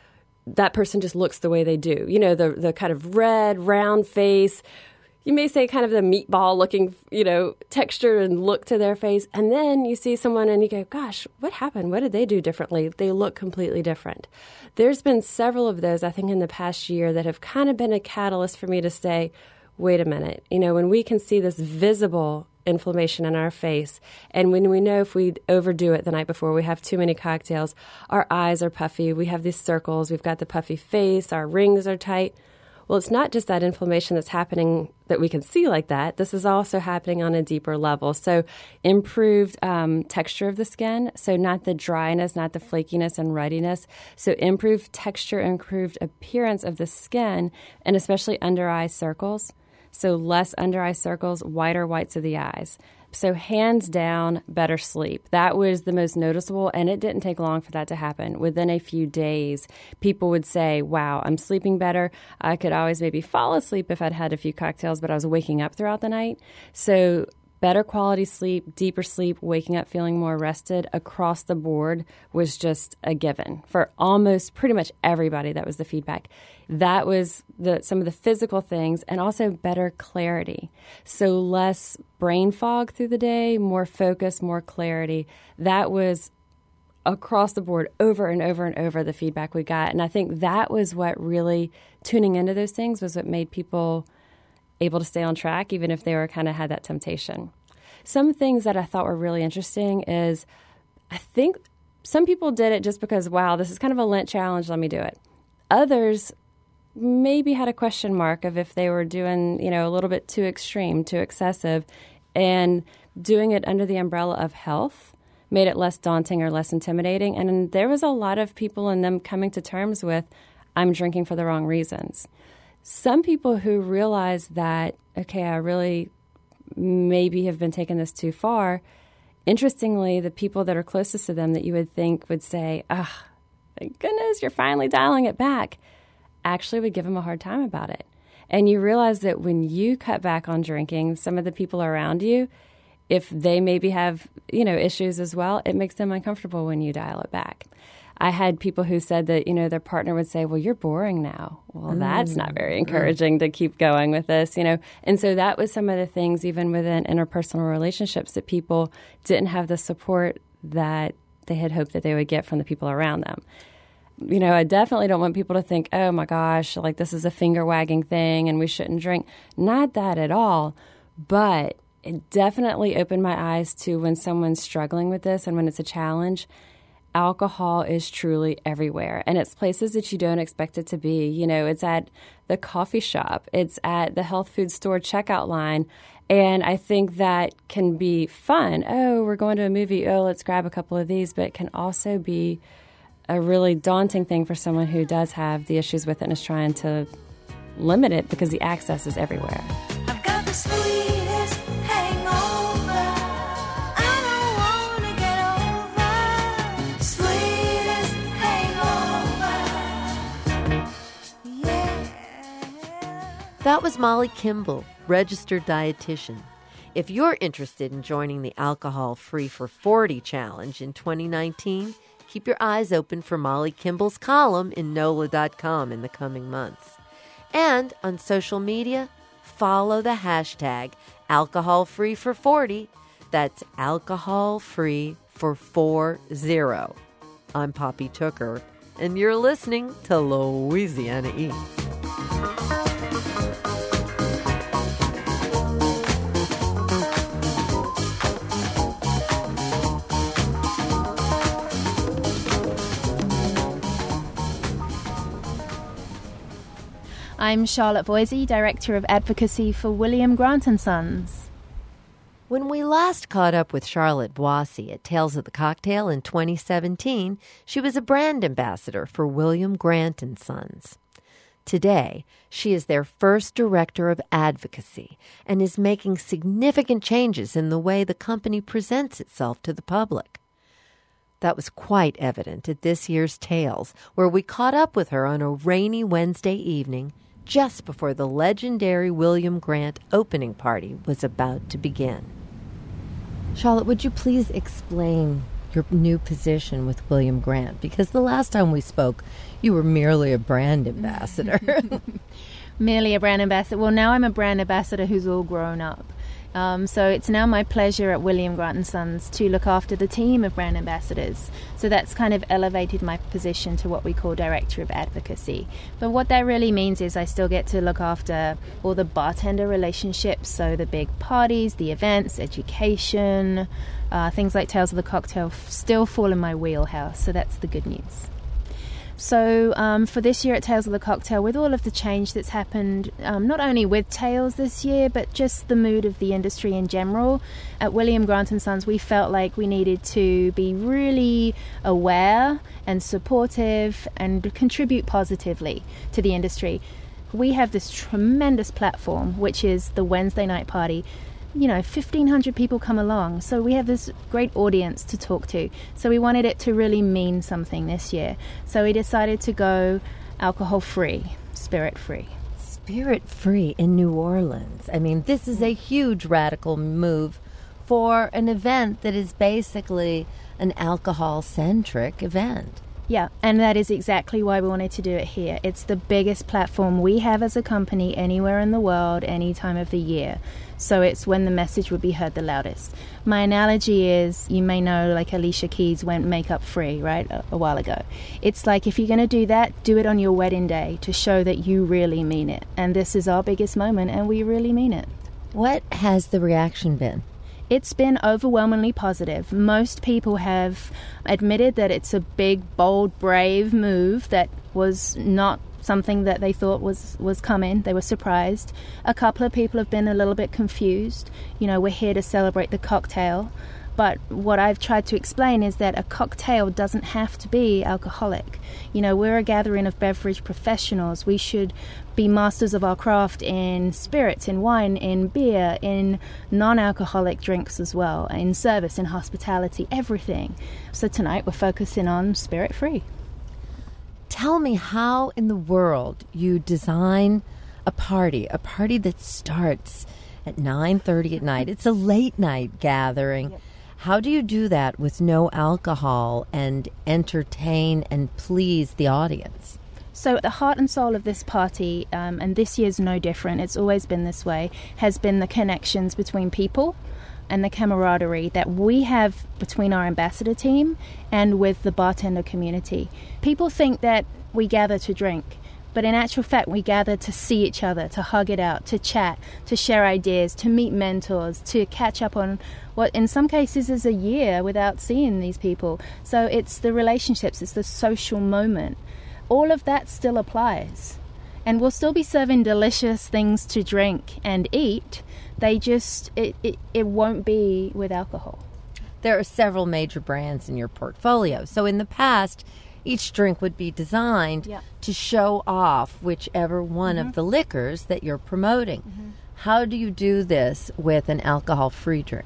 V: that person just looks the way they do. You know, the the kind of red, round face. You may say kind of the meatball looking, you know, texture and look to their face. And then you see someone and you go, gosh, what happened? What did they do differently? They look completely different. There's been several of those, I think, in the past year that have kind of been a catalyst for me to say, wait a minute. You know, when we can see this visible inflammation in our face, and when we know if we overdo it the night before, we have too many cocktails, our eyes are puffy, we have these circles, we've got the puffy face, our rings are tight. Well, it's not just that inflammation that's happening that we can see like that. This is also happening on a deeper level. So improved um, texture of the skin, so not the dryness, not the flakiness and ruddiness. So improved texture, improved appearance of the skin, and especially under eye circles. So less under eye circles, whiter whites of the eyes. So hands down, better sleep. That was the most noticeable, and it didn't take long for that to happen. Within a few days, people would say, wow, I'm sleeping better. I could always maybe fall asleep if I'd had a few cocktails, but I was waking up throughout the night. So better quality sleep, deeper sleep, waking up feeling more rested across the board was just a given for almost pretty much everybody. That was the feedback. That was the some of the physical things, and also better clarity. So less brain fog through the day, more focus, more clarity. That was across the board, over and over and over, the feedback we got. And I think that was what really, tuning into those things was what made people able to stay on track, even if they were kind of had that temptation. Some things that I thought were really interesting is I think some people did it just because, wow, this is kind of a Lent challenge, let me do it. Others maybe had a question mark of if they were doing, you know, a little bit too extreme, too excessive, and doing it under the umbrella of health made it less daunting or less intimidating. And there was a lot of people in them coming to terms with, I'm drinking for the wrong reasons. Some people who realized that, okay, I really maybe have been taking this too far, interestingly, the people that are closest to them that you would think would say, ah, oh, thank goodness, you're finally dialing it back, actually would give them a hard time about it. And you realize that when you cut back on drinking, some of the people around you, if they maybe have, you know, issues as well, it makes them uncomfortable when you dial it back. I had people who said that, you know, their partner would say, well, you're boring now. Well, mm. that's not very encouraging mm. to keep going with this, you know. And so that was some of the things, even within interpersonal relationships, that people didn't have the support that they had hoped that they would get from the people around them. You know, I definitely don't want people to think, oh, my gosh, like this is a finger-wagging thing and we shouldn't drink. Not that at all. But it definitely opened my eyes to when someone's struggling with this and when it's a challenge, alcohol is truly everywhere. And it's places that you don't expect it to be. You know, it's at the coffee shop. It's at the health food store checkout line. And I think that can be fun. Oh, we're going to a movie. Oh, let's grab a couple of these. But it can also be a really daunting thing for someone who does have the issues with it and is trying to limit it because the access is everywhere.
E: I've got the sweetest hangover. I don't wanna get over. Sweetest hangover. Yeah.
A: That was Molly Kimball, registered dietitian. If you're interested in joining the Alcohol Free for forty Challenge in twenty nineteen, keep your eyes open for Molly Kimball's column in N O L A dot com in the coming months. And on social media, follow the hashtag Alcohol Free for forty. That's Alcohol Free for four zero. I'm Poppy Tooker, and you're listening to Louisiana Eats.
G: I'm Charlotte Voisey, Director of Advocacy for William Grant and Sons.
A: When we last caught up with Charlotte Voisey at Tales of the Cocktail in twenty seventeen, she was a brand ambassador for William Grant and Sons. Today, she is their first Director of Advocacy and is making significant changes in the way the company presents itself to the public. That was quite evident at this year's Tales, where we caught up with her on a rainy Wednesday evening just before the legendary William Grant opening party was about to begin. Charlotte, would you please explain your new position with William Grant? Because the last time we spoke, you were merely a brand ambassador.
G: Merely a brand ambassador. Well, now I'm a brand ambassador who's all grown up. Um, so it's now my pleasure at William Grant and Sons to look after the team of brand ambassadors. So that's kind of elevated my position to what we call Director of Advocacy. But what that really means is I still get to look after all the bartender relationships, so the big parties, the events, education, uh, things like Tales of the Cocktail f- still fall in my wheelhouse. So that's the good news. So um, for this year at Tales of the Cocktail, with all of the change that's happened, um, not only with Tales this year, but just the mood of the industry in general, at William Grant and Sons, we felt like we needed to be really aware and supportive and contribute positively to the industry. We have this tremendous platform, which is the Wednesday night party. You know, fifteen hundred people come along, so we have this great audience to talk to. So we wanted it to really mean something this year. So we decided to go alcohol-free, spirit-free.
A: Spirit-free in New Orleans. I mean, this is a huge radical move for an event that is basically an alcohol-centric event.
G: Yeah, and that is exactly why we wanted to do it here. It's the biggest platform we have as a company anywhere in the world, any time of the year. So it's when the message would be heard the loudest. My analogy is, you may know, like Alicia Keys went makeup free, right, a, a while ago. It's like, if you're going to do that, do it on your wedding day to show that you really mean it. And this is our biggest moment, and we really mean it.
A: What has the reaction been?
G: It's been overwhelmingly positive. Most people have admitted that it's a big, bold, brave move that was not something that they thought was, was coming. They were surprised. A couple of people have been a little bit confused. You know, we're here to celebrate the cocktail. But what I've tried to explain is that a cocktail doesn't have to be alcoholic. You know, we're a gathering of beverage professionals. We should be masters of our craft in spirits, in wine, in beer, in non-alcoholic drinks as well, in service, in hospitality, everything. So tonight we're focusing on spirit-free.
A: Tell me how in the world you design a party, a party that starts at nine thirty at night. It's a late night gathering. Yep. How do you do that with no alcohol and entertain and please the audience?
G: So the heart and soul of this party, um, and this year's no different, it's always been this way, has been the connections between people and the camaraderie that we have between our ambassador team and with the bartender community. People think that we gather to drink, but in actual fact, we gather to see each other, to hug it out, to chat, to share ideas, to meet mentors, to catch up on what in some cases is a year without seeing these people. So it's the relationships, it's the social moment. All of that still applies. And we'll still be serving delicious things to drink and eat. They just, it, it, it won't be with alcohol.
A: There are several major brands in your portfolio. So in the past, each drink would be designed yeah. to show off whichever one mm-hmm. of the liquors that you're promoting. Mm-hmm. How do you do this with an alcohol-free drink?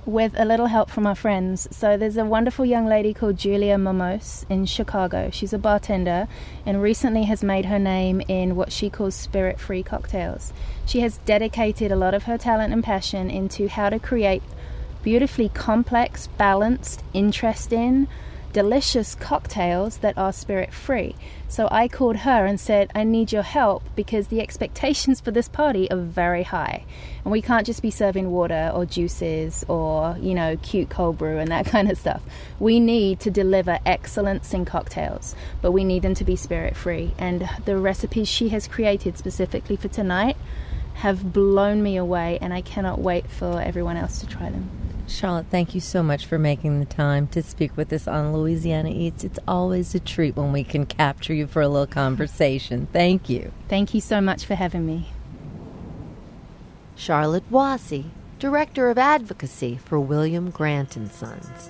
G: with a little help from our friends. So there's a wonderful young lady called Julia Momos in Chicago. She's a bartender and recently has made her name in what she calls spirit-free cocktails. She has dedicated a lot of her talent and passion into how to create beautifully complex, balanced, interesting, delicious cocktails that are spirit-free. So I called her and said, I need your help because the expectations for this party are very high. And we can't just be serving water or juices or, you know, cute cold brew and that kind of stuff. We need to deliver excellence in cocktails, but we need them to be spirit-free. And the recipes she has created specifically for tonight have blown me away, and I cannot wait for everyone else to try them.
R: Charlotte, thank you so much for making the time to speak with us on Louisiana Eats. It's always a treat when we can capture you for a little conversation. Thank you.
G: Thank you so much for having me.
A: Charlotte Boissy, Director of Advocacy for William Grant and Sons.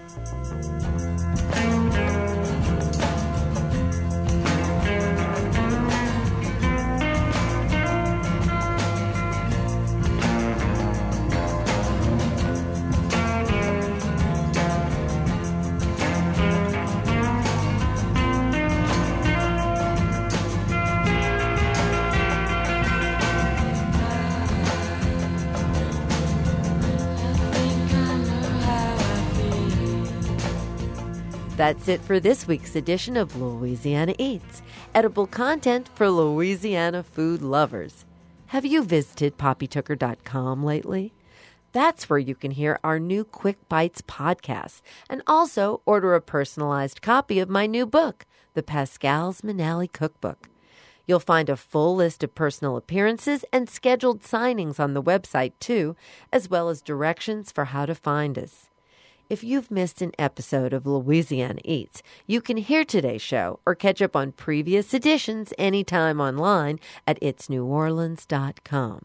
A: That's it for this week's edition of Louisiana Eats, edible content for Louisiana food lovers. Have you visited poppy tooker dot com lately? That's where you can hear our new Quick Bites podcast and also order a personalized copy of my new book, The Pascal's Manali Cookbook. You'll find a full list of personal appearances and scheduled signings on the website, too, as well as directions for how to find us. If you've missed an episode of Louisiana Eats, you can hear today's show or catch up on previous editions anytime online at its new orleans dot com.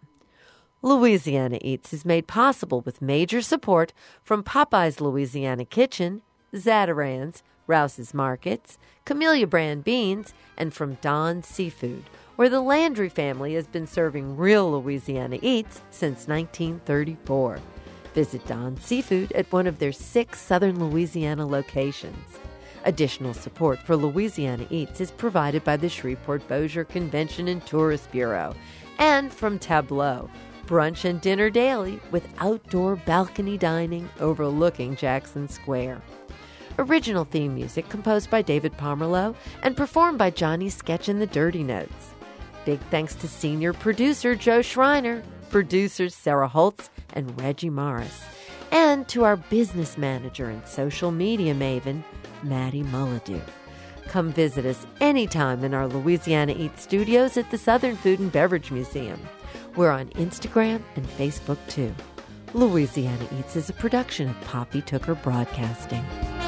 A: Louisiana Eats is made possible with major support from Popeye's Louisiana Kitchen, Zatarain's, Rouse's Markets, Camellia Brand Beans, and from Don's Seafood, where the Landry family has been serving real Louisiana Eats since nineteen thirty-four. Visit Don's Seafood at one of their six southern Louisiana locations. Additional support for Louisiana Eats is provided by the Shreveport-Bossier Convention and Tourist Bureau and from Tableau, brunch and dinner daily with outdoor balcony dining overlooking Jackson Square. Original theme music composed by David Pomerleau and performed by Johnny Sketch and the Dirty Notes. Big thanks to senior producer Joe Schreiner, producers Sarah Holtz and Reggie Morris, and to our business manager and social media maven, Maddie Mullidew. Come visit us anytime in our Louisiana Eats studios at the Southern Food and Beverage Museum. We're on Instagram and Facebook, too. Louisiana Eats is a production of Poppy Tooker Broadcasting.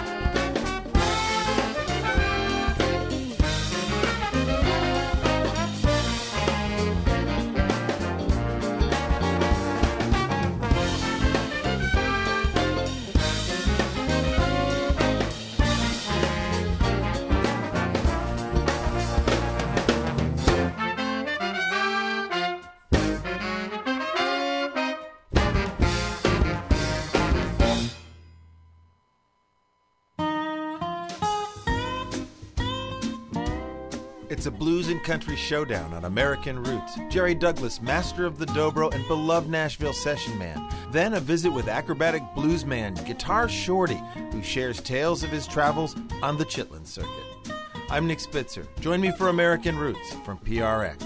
H: It's a blues and country showdown on American roots. Jerry Douglas, master of the dobro and beloved Nashville session man. Then a visit with acrobatic bluesman Guitar Shorty, who shares tales of his travels on the Chitlin circuit. I'm Nick Spitzer. Join me for American Roots from P R X.